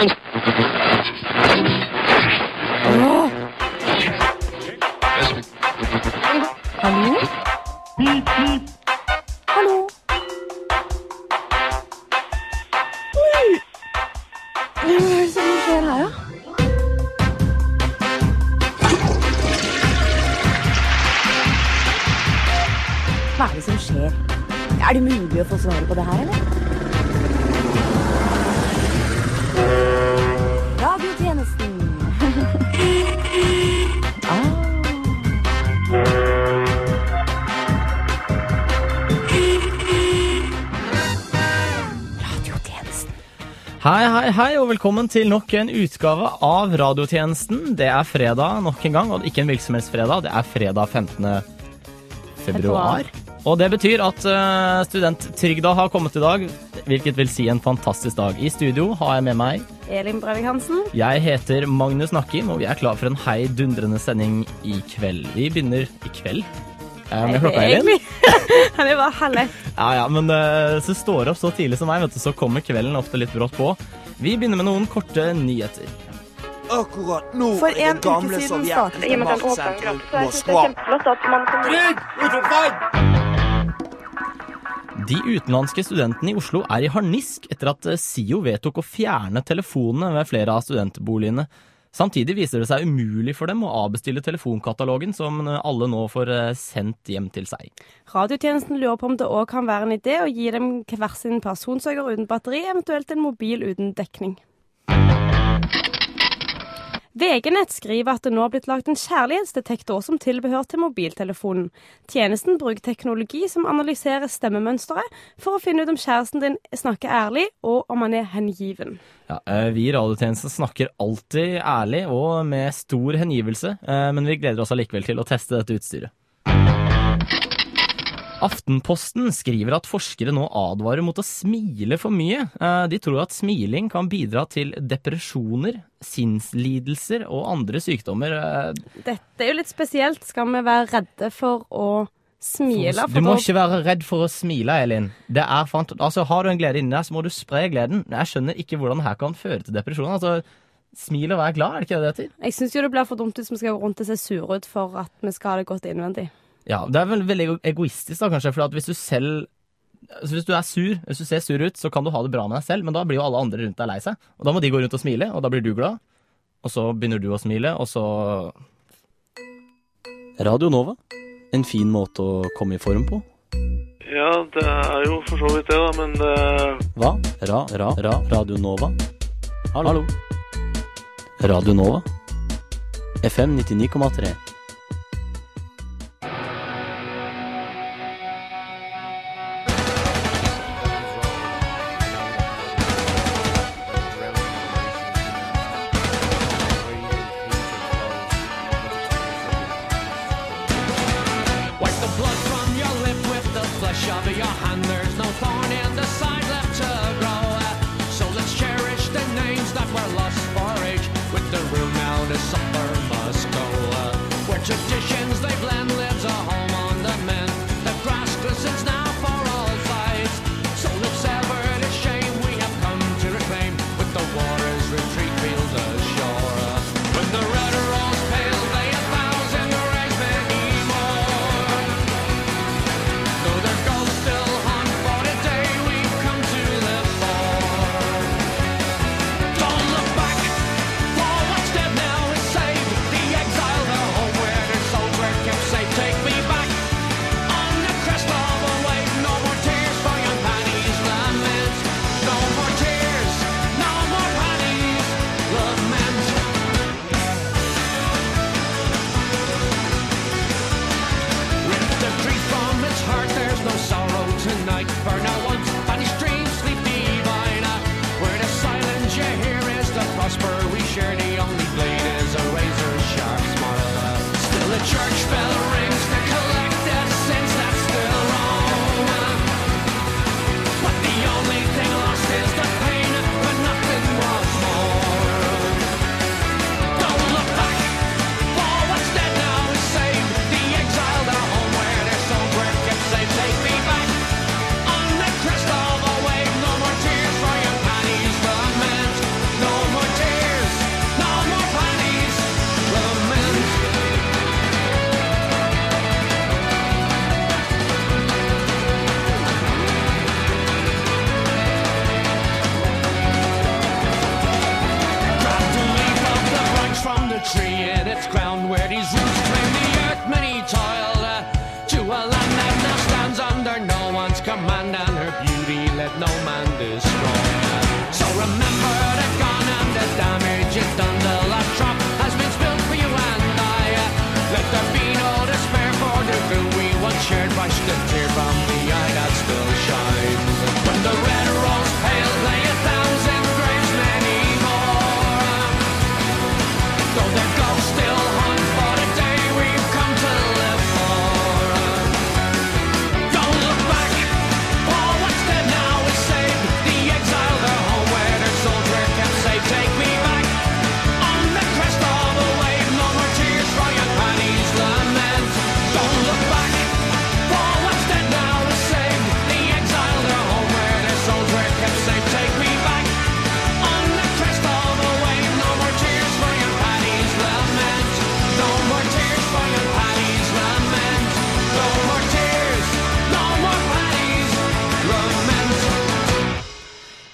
Hallo? Hallo? Oi! Hva er det som skjer her, da? Hva er det som skjer? Er det mulig å få svar på det her, eller? Radiotjenesten. Radiotjenesten. Hei, og velkommen til nok en utgave av Radiotjenesten. Det er fredag nok en gang, og ikke en virksomhetsfredag. Det er fredag 15. februar. Og det betyr at studenttrygda har kommet i dag, hvilket vil si en fantastisk dag. I studio har jeg med meg Elin Brevik Hansen. Jeg heter Magnus Nakkim, og vi er klar for en heidundrende sending i kveld. Vi begynner i kveld. Med klokka, Elin. Han er bare halv ett. Ja, men så står opp så tidlig som meg, vet du, så kommer kvelden ofte litt brått på. Vi begynner med noen korte nyheter. Akkurat nå For en det gamle uke siden sovjetiske maktsentrum Moskva. De utenlandske studentene i Oslo er i harnisk etter at SIO vedtok å fjerne telefonene ved flere av studentboligene. Samtidig viser det seg umulig for dem å avbestille telefonkatalogen som alle nå får sendt hjem til seg. Radiotjenesten lurer på om det også kan være en idé å gi dem hver sin personsøker uten batteri, eventuelt en mobil uten dekning. VG-nett skriver at det nå har blitt lagt en kjærlighetsdetektor som tilbehør til mobiltelefonen. Tjenesten bruker teknologi som analyserer stemmemønsteret for å finne ut om kjæresten din snakker ærlig og om han er hengiven. Ja, vi i Radiotjenesten snakker alltid ærlig og med stor hengivelse, men vi gleder oss allikevel til å teste dette utstyret. Aftenposten skriver at forskere nå advarer mot å smile for mye. De tror at smiling kan bidra til depresjoner, sinnslidelser og andre sykdommer. Dette er jo litt spesielt. Skal vi være redde for å smile? Du må ikke være redd for å smile, Elin. Det er altså, har du en glede inni deg, så må du spre gleden. Jeg skjønner ikke hvordan det her kan føre til depresjon. Altså, smil og være glad, er det ikke det til? Jeg synes jo det blir for dumt hvis vi skal gå rundt og se sure ut for at vi skal ha det godt innvendig. Ja, det er vel veldig egoistisk da, kanskje, for at hvis du er sur, hvis du ser sur ut, så kan du ha det bra med deg selv, men da blir jo alle andre rundt deg lei seg, og da må de gå rundt og smile, og da blir du glad, og så begynner du å smile, og så... Radio Nova, en fin måte å komme i form på. Ja, det er jo for så vidt det da, men det... Hva? Radio Nova? Hallo? Radio Nova? FM 99,3.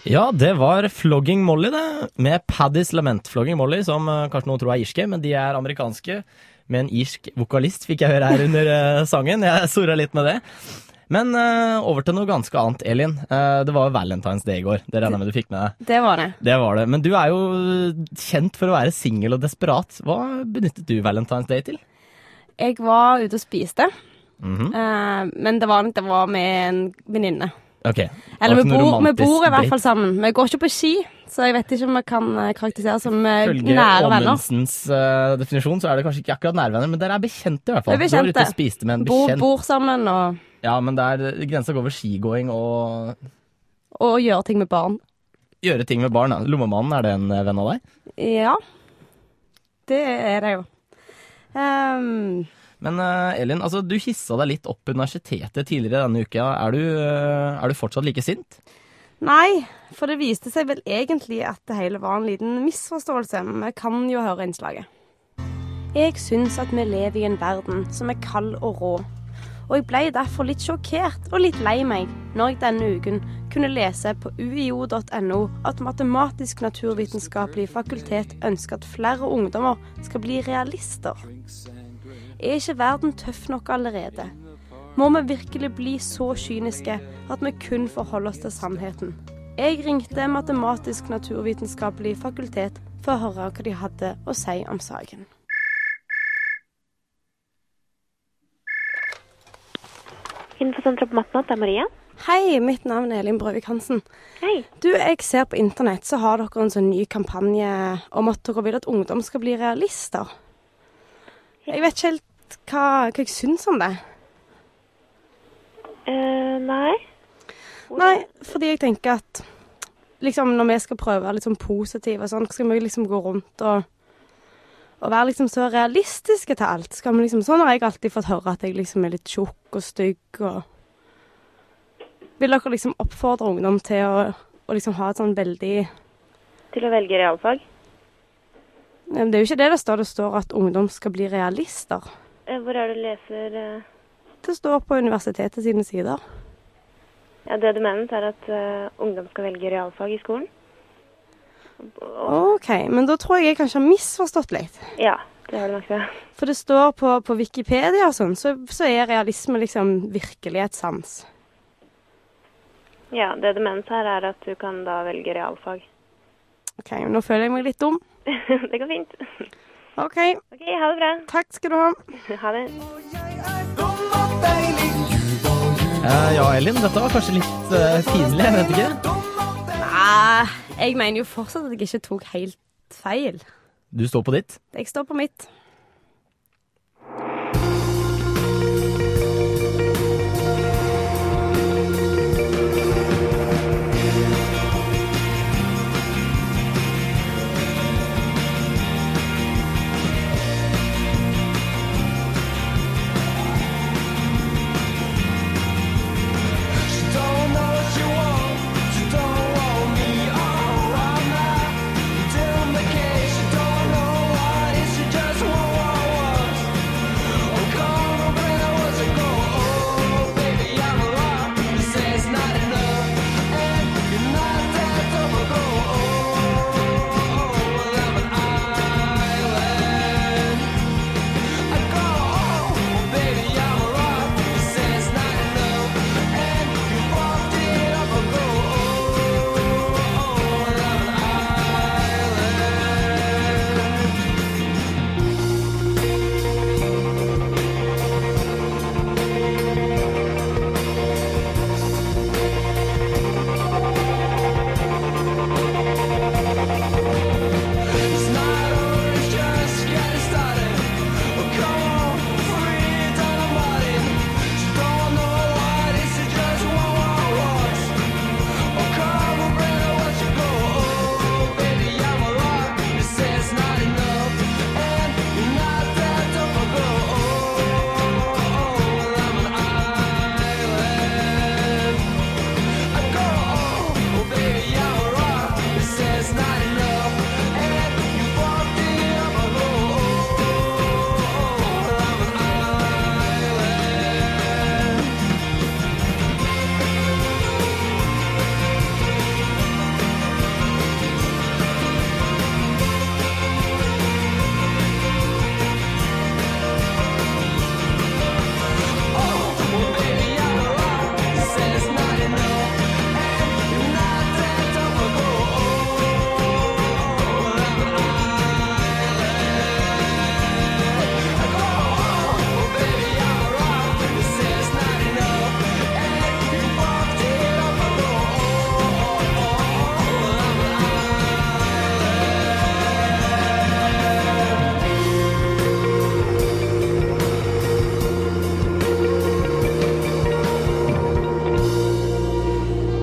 Ja, det var Flogging Molly det, med Paddy's Lament. Flogging Molly, som kanskje noen tror er irske, men de er amerikanske. Med en irsk vokalist fikk jeg høre her under sangen. Jeg surret litt med det. Men over til noe ganske annet, Elin. Det var jo Valentine's Day i går. Det regner jeg med du fikk med deg. Det var det. Det var det. Men du er jo kjent for å være single og desperat. Hva benyttet du Valentine's Day til? Jeg var ute og spiste, men det var med en venninne. Ok. Eller vi bor i hvert fall sammen. Vi går ikke på ski, så jeg vet ikke om vi kan karakterisere som nære venner. Følge Åmundsens definisjon, så er det kanskje ikke akkurat nære venner, men dere er bekjente i hvert fall. Vi er bekjente. Du var ute og spiste med en bekjent. Bor sammen og... Ja, men grensa går over skigåing og... Og gjøre ting med barn. Gjøre ting med barn, ja. Lommemannen, er det en venn av deg? Ja, det er det jo. Men Elin, altså, du hissa deg litt opp på universitetet tidligere denne uka. Er du fortsatt like sint? Nei, for det viste seg vel egentlig at det hele var en liten misforståelse. Vi kan jo høre innslaget. Jeg syns at vi lever i en verden som er kald og rå. Og jeg ble derfor litt sjokkert og litt lei meg når jeg denne uken kunne lese på uio.no at Matematisk Naturvitenskapelig Fakultet ønsker at flere ungdommer skal bli realister. Er ikke verden tøff nok allerede? Må vi virkelig bli så kyniske at vi kun forholder oss til sannheten? Jeg ringte Matematisk Naturvitenskapelig Fakultet for å høre hva de hadde å si om saken. Infosenteret på Matnat, det er Maria. Hei, mitt navn er Elin Brøvik Hansen. Hei. Du, jeg ser på internett, så har dere en sånn ny kampanje om at dere vil at ungdom skal bli realister. Jeg vet ikke helt hva jeg syns om det. Nei. Nei, fordi jeg tenker at liksom, når vi skal prøve å være litt sånn positive og sånn, skal vi liksom gå rundt og være liksom så realistiske til alt. Skal vi liksom, sånn har jeg alltid fått høre at jeg liksom er litt tjukk og stygg. Vil dere liksom oppfordre ungdom til å liksom ha et sånn veldig... Til å velge realfag? Det er jo ikke det står. Det står at ungdom skal bli realister. Hvor er det du leser? Det står på universitetet sine sider. Ja, det du mener er at ungdom skal velge realfag i skolen? Ok, men da tror jeg kanskje har misforstått litt. Ja, det har du nok det. For det står på Wikipedia og sånn, så er realisme liksom virkelighetssans. Ja, det du mener her er at du kan da velge realfag. Ok, men nå føler jeg meg litt dum. Det går fint. Ok, Ha det bra. takk skal du ha. Ha det. Ja, Elin, dette var kanskje litt pinlig, jeg vet ikke. Nei, jeg mener jo fortsatt at jeg ikke tok helt feil. Du står på ditt. Jeg står på mitt. Just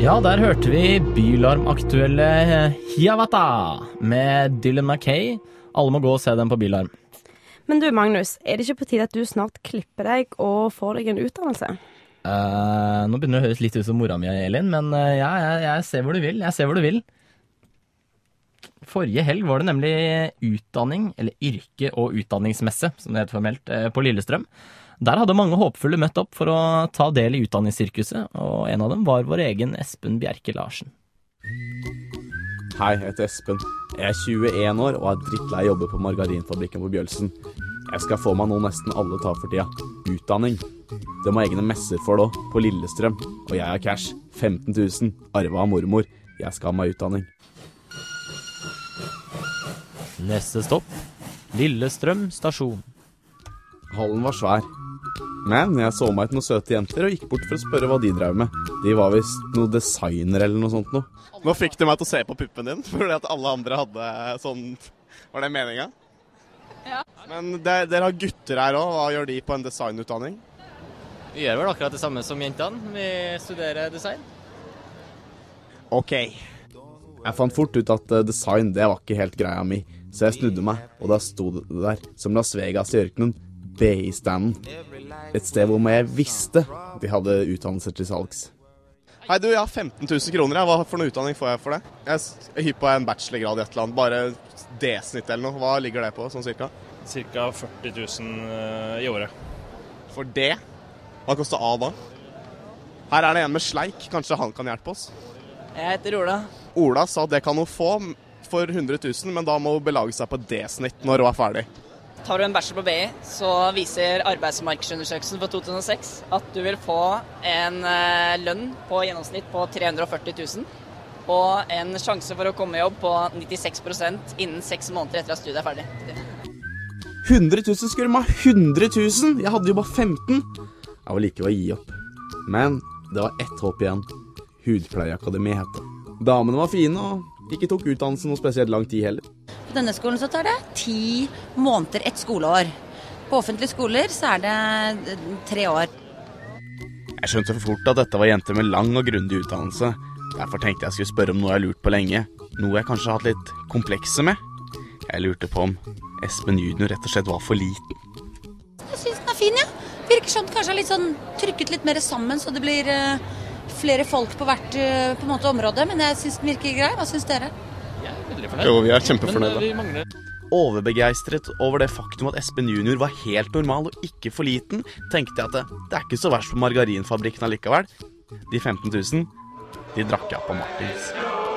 Ja, der hørte vi Bylarm-aktuelle Hiawatha med Dylan McKay. Alle må gå og se den på Bylarm. Men du, Magnus, er det ikke på tide at du snart klipper deg og får deg en utdannelse? Nå begynner det å høres litt ut som mora mi, Elin, men jeg ser hvor du vil. Jeg ser hvor du vil. Forrige helg var det nemlig utdanning, eller yrke- og utdanningsmesse, som det heter formelt, på Lillestrøm. Der hadde mange håpfulle møtt opp for å ta del i utdanningssirkuset, og en av dem var vår egen Espen Bjerke Larsen. Hei, jeg heter Espen. Jeg er 21 år og er drittlei jobber på margarinfabrikken på Bjølsen. Jeg skal få meg noe nesten alle tar for tida. Utdanning. Det må egne messer for da, på Lillestrøm. Og jeg har cash. 15 000. Arva av mormor. Jeg skal ha meg utdanning. Neste stopp, Lillestrøm stasjon. Hallen var svær. Men jeg så meg ut noen søte jenter og gikk bort for å spørre hva de drev med. De var visst noe designer eller noe sånt noe. Nå fikk du meg til å se på puppen din, fordi at alle andre hadde sånn... Var det meningen? Ja. Men dere har gutter her også. Hva gjør de på en designutdanning? Vi gjør vel akkurat det samme som jentene. Vi studerer design. Ok. Jeg fant fort ut at design, det var ikke helt greia mi. Så jeg snudde meg, og da stod det der, som Las Vegas i ørkenen, BI-standen. Et sted hvor jeg visste de hadde utdannelser til salgs. Hei du, jeg har 15 000 kroner. Hva for noe utdanning får jeg for det? Jeg er hypp på en bachelorgrad i et eller annet, bare D-snitt eller noe. Hva ligger det på, sånn cirka? Cirka 40 000 i året. For det? Hva koster A da? Her er det en med sleik, kanskje han kan hjelpe oss? Jeg heter Ola. Ola sa det kan hun få for 100 000, men da må hun belage seg på D-snitt når hun er ferdig. Tar du en bachelor på BI, så viser arbeidsmarkedsundersøkelsen for 2006 at du vil få en lønn på gjennomsnitt på 340 000, og en sjanse for å komme i jobb på 96% innen 6 måneder etter at studiet er ferdig. 100 000 skulle de ha 100 000! Jeg hadde jo bare 15! Jeg var like ved å gi opp. Men det var ett håp igjen. Hudpleieakademi het det. Damene var fine, og ikke tok utdannelsen noe spesielt lang tid heller. På denne skolen så tar det 10 måneder et skoleår. På offentlige skoler så er det 3 år. Jeg skjønte for fort at dette var jenter med lang og grundig utdannelse. Derfor tenkte jeg skulle spørre om noe jeg lurt på lenge. Noe jeg kanskje har hatt litt komplekse med. Jeg lurte på om Espen Junior rett og slett var for liten. Jeg synes den er fin, ja. Virker sånn kanskje litt sånn trykket litt mer sammen, så det blir flere folk på hvert på en måte, område. Men jeg synes den virker grei. Hva synes dere? Jo, vi er kjempefornøyde. Overbegeistret over det faktum at Espen Junior var helt normal og ikke for liten, tenkte jeg at det er ikke så verst på margarinfabrikken allikevel. De 15 000, de drakk jeg på Martins.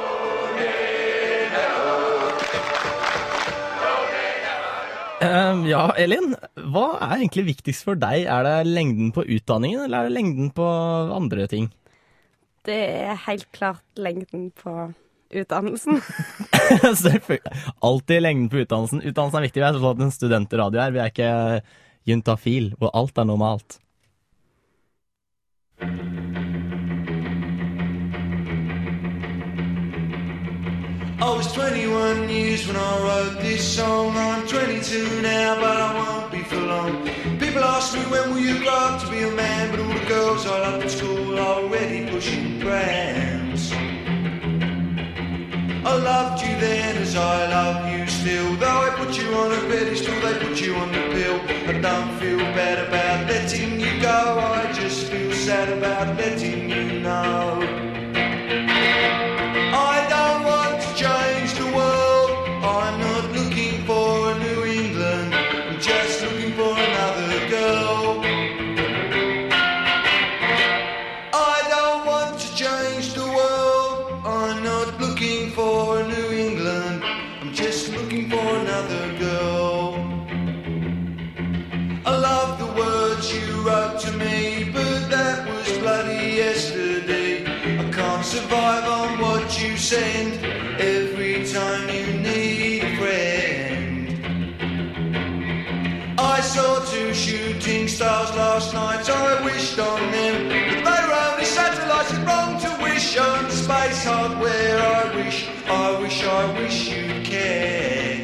Ja, Elin, hva er egentlig viktigst for deg? Er det lengden på utdanningen, eller er det lengden på andre ting? Det er helt klart lengden på utdannelsen. Alltid lengden på utdannelsen. Utdannelsen er viktig. Vi er sånn en studentradio her. Vi er ikke juntafil, hvor alt er normalt. I was 21 years when I wrote this song. I'm 22 now, but I won't be for long. People ask me when will you grow up to be a man, but all the girls I loved at school are already pushing prams. I loved you then as I love you still. Though I put you on a pedestal, they put you on the pill. I don't feel bad about letting you go, I just feel sad about letting you know. I don't want to change the world, I'm not looking for a New England, I'm just looking for another girl. I don't want to change the world, I'm not looking for a New England, I'm just looking for another girl. I love the words you wrote to me, but that was bloody yesterday. I can't survive on what you send every time you need a friend. I saw 2 shooting stars last night, I wished on them, but they were only satellites. It's wrong to wish on space hardware. I wish you'd care.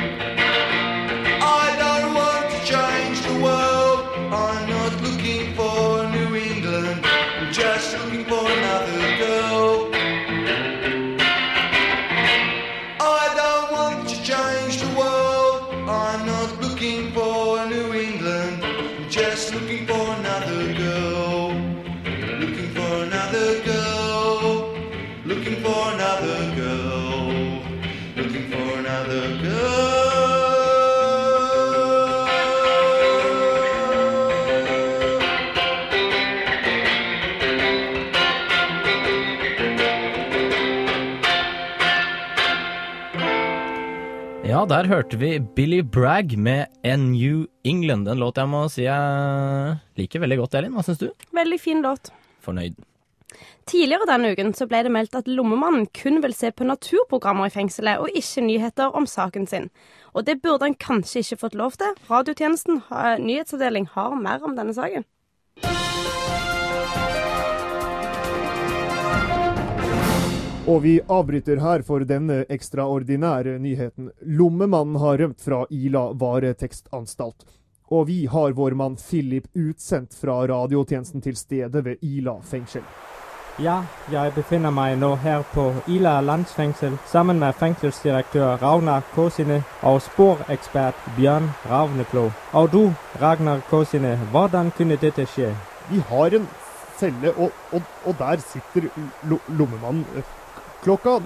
I don't want to change the world, I'm not looking for New England, I'm just looking for another girl. Ja, der hørte vi Billy Bragg med New England. En låt jeg må si jeg liker veldig godt, Elin. Hva synes du? Veldig fin låt. Fornøyd. Tidligere denne uken så ble det meldt at Lommemannen kun vil se på naturprogrammer i fengselet, og ikke nyheter om saken sin. Og det burde han kanskje ikke fått lov til. Radiotjenesten nyhetsavdeling har mer om denne saken. Og vi avbryter her for denne ekstraordinære nyheten. Lommemannen har rømt fra Ila varetekstanstalt. Og vi har vår mann Philip utsendt fra radiotjenesten til stedet ved Ila fengsel. Ja, jeg befinder meg nå her på Ila landsfengsel sammen med fengselsdirektør Ragnar Kåsine og sporekspert Bjørn Ravneklo. Og du, Ragnar Kåsine, hvordan kunne dette skje? Vi har en celle, og der sitter lommemannen. Klokka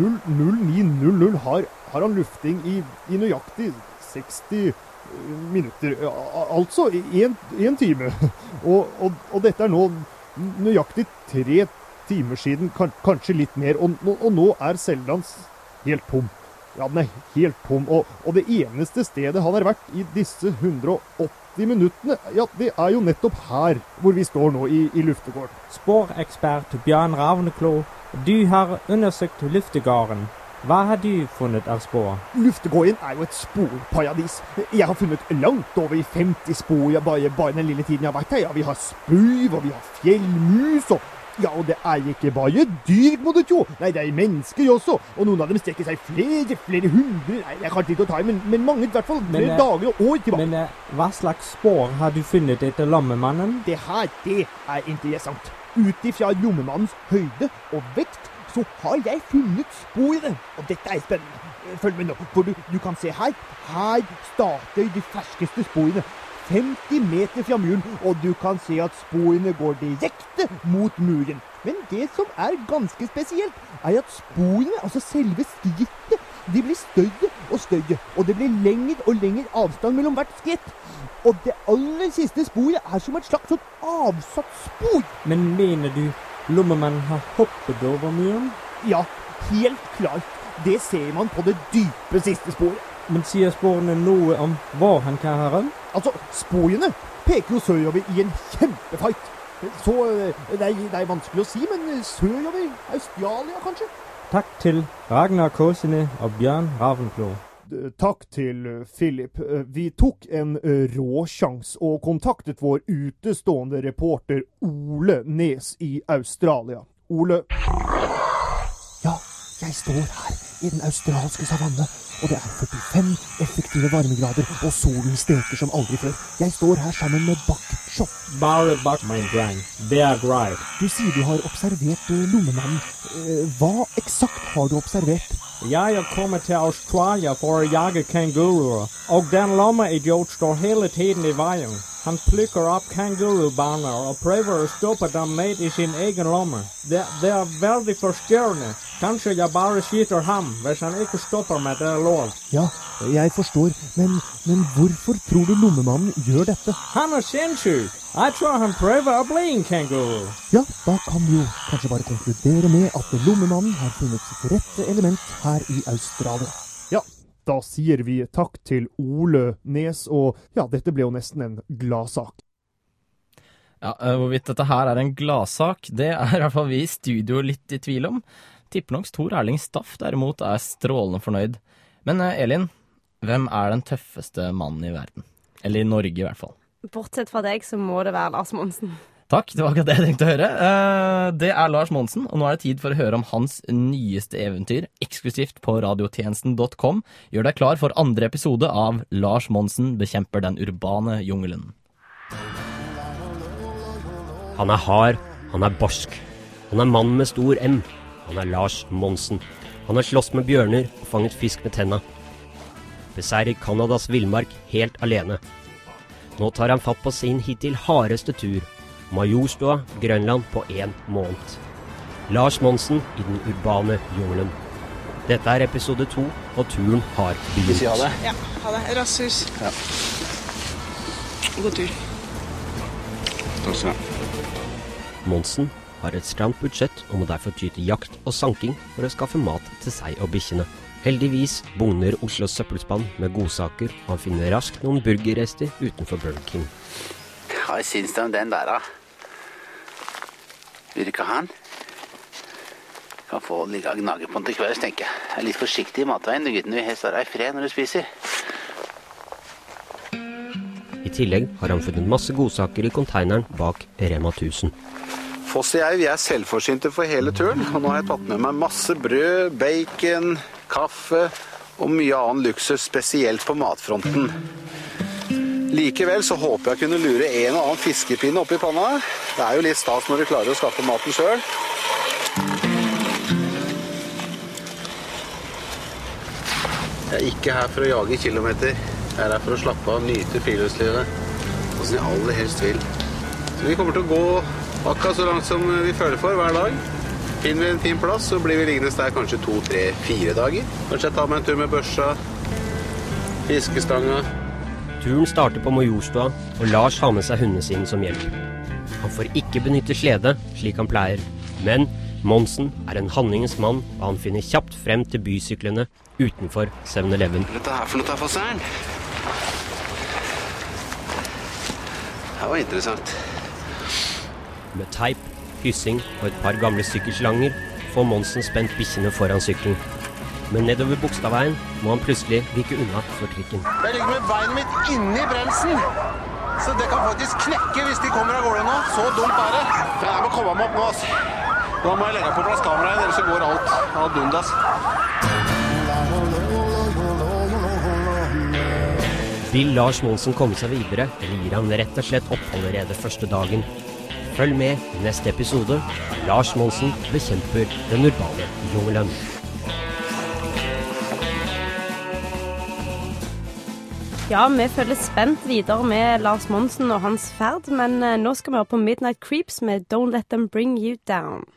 09:00 har han lufting i nøyaktig 60 minutter, altså en time. Og dette er nå nøyaktig 3 timer siden, kanskje litt mer, og nå er cellen hans helt tom. Ja, den er helt tom, og det eneste stedet han har vært i disse 180 minuttene, ja, det er jo nettopp her hvor vi står nå i luftegården. Sporekspert Bjørn Ravneklo, du har undersøkt luftegården. Hva har du funnet av spor? Luftegården er jo et sporparadis. Jeg har funnet langt over 50 spor bare den lille tiden jeg har vært her. Ja, vi har spøv, og vi har fjellmus, og det er ikke bare dyr, må du tro. Nei, det er mennesker også, og noen av dem strekker seg flere hundre. Nei, jeg kan ikke ta i, men mange i hvert fall, flere dager og år tilbake. Men hva slags spor har du funnet etter lommemannen? Det er interessant. Ut ifra lommemannens høyde og vekt, så har jeg funnet sporene. Og dette er spennende. Følg med nå, for du kan se her. Her starter de ferskeste sporene. 50 meter fra muren, og du kan se at sporene går direkte mot muren. Men det som er ganske spesielt, er at sporene, altså selve skrittet, de blir større og større, og det blir lengre og lengre avstand mellom hvert skritt. Og det aller siste sporet er som et slags sånn avsatt spor. Men mener du lommemannen har hoppet over muren? Ja, helt klart. Det ser man på det dype siste sporet. Men sier sporene noe om hvor han kan ha rømt? Altså, sporene peker jo sørover i en kjempefight. Så det er vanskelig å si, men sørover Australia, kanskje? Takk til Ragnar Kåsine og Bjørn Ravneklo. Takk til Philip. Vi tok en råsjans og kontaktet vår utestående reporter Ole Nes i Australia. Ole? Ja, jeg står her i den australske savanne, og det er 45 effektive varmegrader, og solen steker som aldri før. Jeg står her sammen med Buckshot. Bare Buck, min dreng. Det er greit. Du sier du har observert lommemannen. Hva eksakt har du observert? Jeg er kommet til Australia for å jage kanguruer, og den lommeidiot står hele tiden i veien. Han plukker opp kangurubarner og prøver å stoppe dem med i sin egen lomme. Det er veldig forstyrrende. Kanskje jeg bare skyter ham hvis han ikke stopper med det lov. Ja, jeg forstår, men hvorfor tror du lommemannen gjør dette? Han er sinnssyk. Jeg tror han prøver å bli en kanguru. Ja, da kan vi jo kanskje bare konkludere med at lommemannen har funnet sitt rette element her i Australia. Ja, da sier vi takk til Ole Nes, og ja, dette ble jo nesten en gladsak. Ja, hvorvidt dette her er en gladsak, det er i hvert fall vi i studio litt i tvil om. Tipper nok Tor Erling Staff derimot er strålende fornøyd. Men Elin, hvem er den tøffeste mannen i verden? Eller i Norge i hvert fall. Bortsett fra deg så må det være Lars Monsen. Takk, det var akkurat det jeg tenkte å høre. Det er Lars Monsen, og nå er det tid for å høre om hans nyeste eventyr, eksklusivt på radiotjenesten.com. Gjør deg klar for 2. episode av Lars Monsen bekjemper den urbane jungelen. Han er hard, han er barsk. Han er mann med stor M. Han er Lars Monsen. Han har slåss med bjørner og fanget fisk med tenna. Beseirer Kanadas villmark helt alene. Nå tar han fatt på sin hittil hardeste tur. Majorstua, Grønland på 1 måned. Lars Monsen i den urbane jungelen. Dette er episode 2, og turen har begynt. Vi sier ha det. Ja, ha det. Rasshus. Ja. God tur. Takk skal du ha. Monsen har et stramt budsjett og må derfor ty til jakt og sanking for å skaffe mat til seg og bikkjene. Heldigvis bugner Oslos søppelspann med godsaker, og han finner raskt noen burgerrester utenfor Burger King. Hva syns du om den der, da? Vil du ikke ha den? Kan få ligge og gnage på den til kvelds, tenker jeg. Jeg er litt forsiktig i matveien, gutten vil helst være i fred når du spiser. I tillegg har han funnet masse godsaker i konteineren bak Rema 1000. Foss og jeg, vi er selvforsynte for hele turen, og nå har jeg tatt med meg masse brød, bacon, kaffe og mye annen luksus, spesielt på matfronten. Likevel så håper jeg kunne lure en og annen fiskepinne opp i panna. Det er jo litt stas når du klarer å skaffe maten selv. Jeg er ikke her for å jage kilometer. Jeg er her for å slappe av, nyte friluftslivet, og som jeg aller helst vil. Så vi kommer til å gå akkurat så langt som vi føler for hver dag. Finner vi en fin plass, så blir vi liggende der kanskje 2, 3, 4 dager. Kanskje jeg tar meg en tur med børsa, fiskestanga. Turen starter på Majorstua, og Lars har med seg hundene sine som hjelp. Han får ikke benytte slede, slik han pleier, men Monsen er en handlingens mann, og han finner kjapt frem til bysyklene utenfor 7-Eleven. Hva er dette her for noe, Fosseren? Det var interessant. Med teip, hyssing og et par gamle sykkelslanger får Monsen spent bikkjene foran sykkelen. Men nedover Bogstadveien må han plutselig vike unna for trikken. Jeg ligger med beinet mitt inni bremsen, så det kan faktisk knekke hvis de kommer av gårde nå. Så dumt er det. For jeg må komme meg opp nå, altså. Da må jeg legge på plass kameraet, ellers så går alt ad undas. Vil Lars Monsen komme seg videre, eller gir han rett og slett opp allerede første dagen? Følg med i neste episode. Lars Monsen bekjemper den urbane jungelen. Ja, vi følger spent videre med Lars Monsen og hans ferd, men nå skal vi høre på Midnight Creeps med Don't Let Them Bring You Down.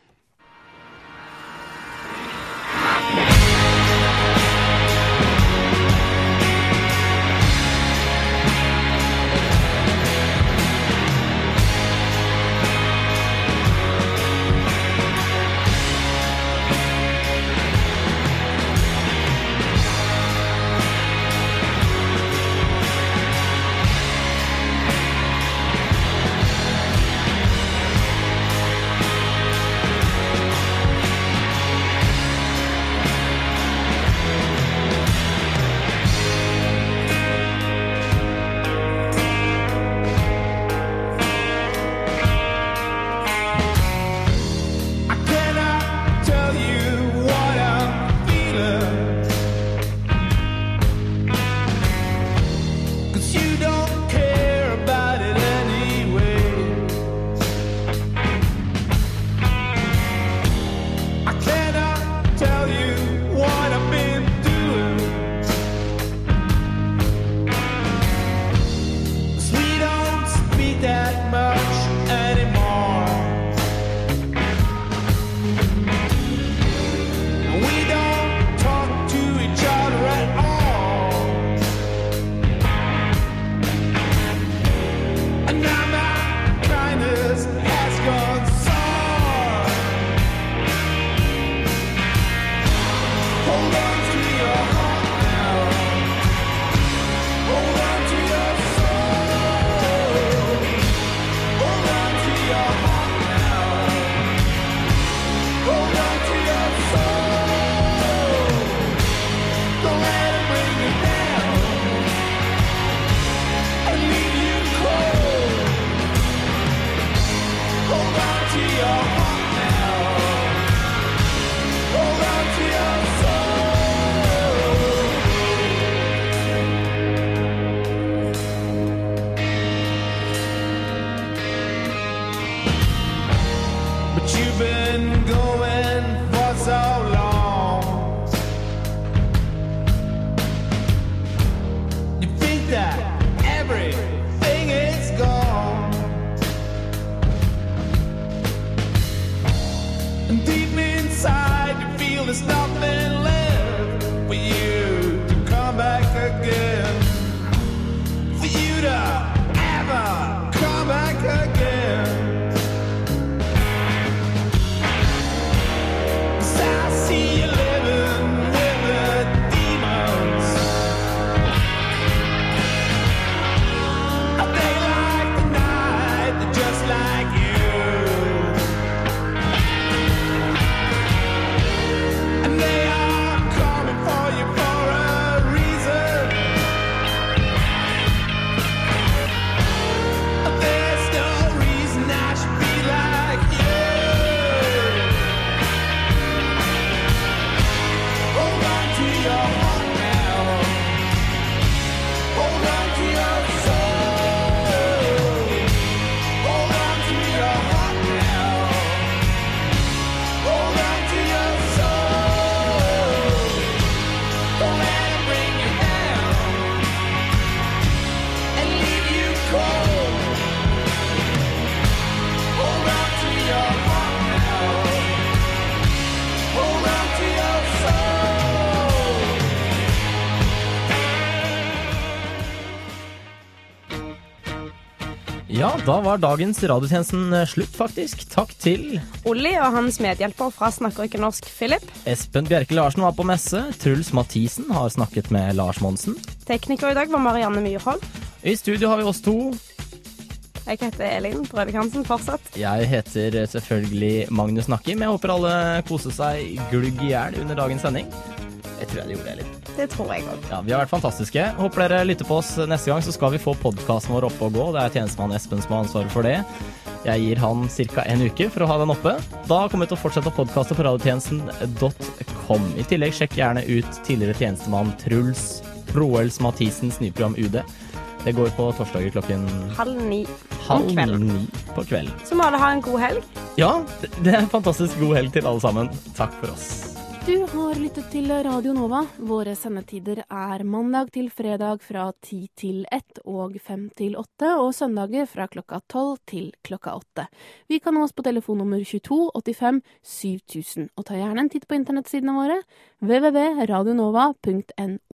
Ja, da var dagens radiotjenesten slutt faktisk. Takk til Olli og hans medhjelper fra Snakker ikke norsk, Philip. Espen Bjerke Larsen var på messe. Truls Mathisen har snakket med Lars Monsen. Tekniker i dag var Marianne Myrhold. I studio har vi oss to. Jeg heter Elin Brødvikansen fortsatt. Jeg heter selvfølgelig Magnus Nakkim. Jeg håper alle koser seg glugg i hjel under dagens sending. Jeg tror jeg gjorde det litt. Det tror jeg også. Ja, vi har vært fantastiske. Håper dere lytter på oss neste gang, så skal vi få podcasten vår oppe og gå. Det er tjenestemann Espen som har ansvaret for det. Jeg gir han cirka en uke for å ha den oppe. Da kommer vi til å fortsette å podcaste på radiotjenesten.com. I tillegg sjekk gjerne ut tidligere tjenestemann Truls Proels Mathisens nye program UD. Det går på torsdager klokken 8:30 på kvelden. Så må alle ha en god helg. Ja, det er en fantastisk god helg til alle sammen. Takk for oss. Du har lyttet til Radio Nova. Våre sendetider er mandag til fredag fra 10 til 1 og 5 til 8, og søndager fra klokka 12 til klokka 8. Vi kan nå oss på telefonnummer 22 85 7000, og ta gjerne en titt på internettsidene våre www.radionova.no.